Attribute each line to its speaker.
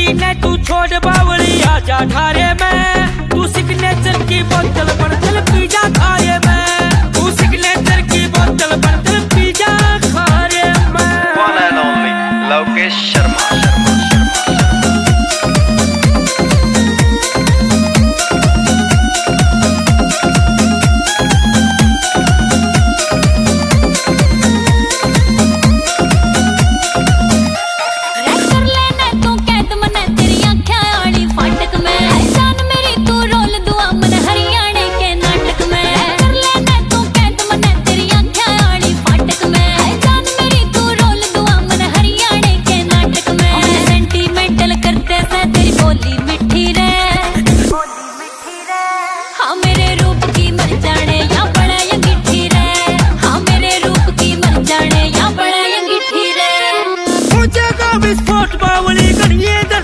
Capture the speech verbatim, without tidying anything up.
Speaker 1: ने तू छोड़ बावली आजा ढारे में, तू सिग्नेचर की बोतल बर्तल पी जा खारे में, तू सिग्नेचर की बोतल बर्तल पी जा खारे में।
Speaker 2: One and only Lokesh Sharma.
Speaker 1: विस्फोट बावली करिए